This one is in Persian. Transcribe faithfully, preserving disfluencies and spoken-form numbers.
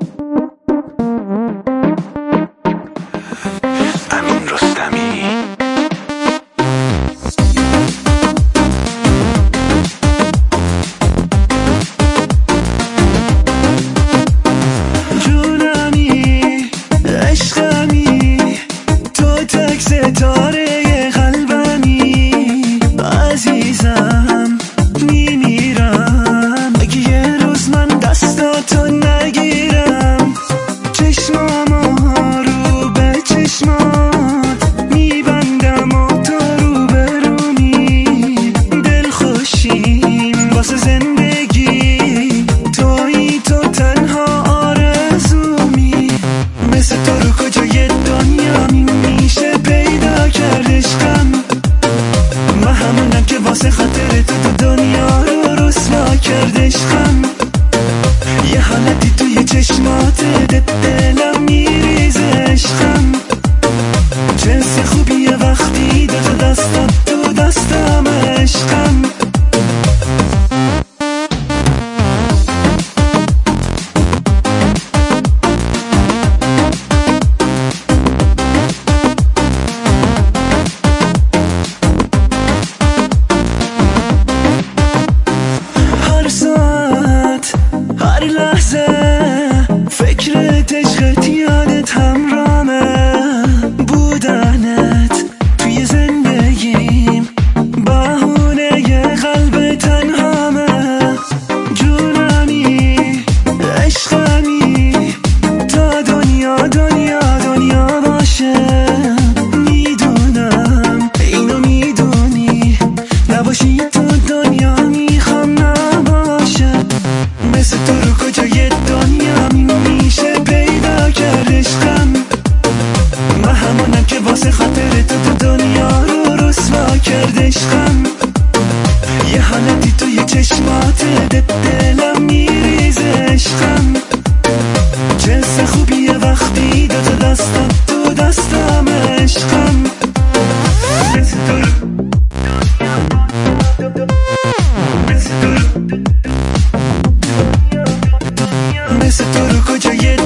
امین رستمی. جونمی عشقمی تو تک ستاره قلبمی عزیزم میمیرم اگه یه روز من دستاتو نگیرم چشمامو رو به چشمات میبندم و تو رو به رومی دل خوشیم واسه زندگی تویی تو تنها آرزومی مثل تو رو کجای دنیا میشه پیدا کرد عشقم من همونم که واسه خاطر تو تو دنیا رو رسوا کرد عشقم یه حالتی توی چشمات دلم میریزه عشقم جنس خوبیه وقتی دو تا دستم تو دستم عشقم هر ساعت هر لحظه فکرت عشقت یادت همرامه بودنت توی زندگیم بهونه ی قلب تنهامه جونمی عشقمی تا دنیا دنیا دنیا باشه میدونم اینو میدونی نباشی تو دنیا میخوام نباشه مثل تو رو کجای دنیا میشه پیدا کرد عشقم من همونم که واسه خاطر تو تو دنیا رو رسوا کرد عشقم یه حالتی توی چشمات دلم میریزه عشقم جنس خوبیه وقتی دو تا دستم تو دستم عشقم مثل تو رو مثل تو رو کجای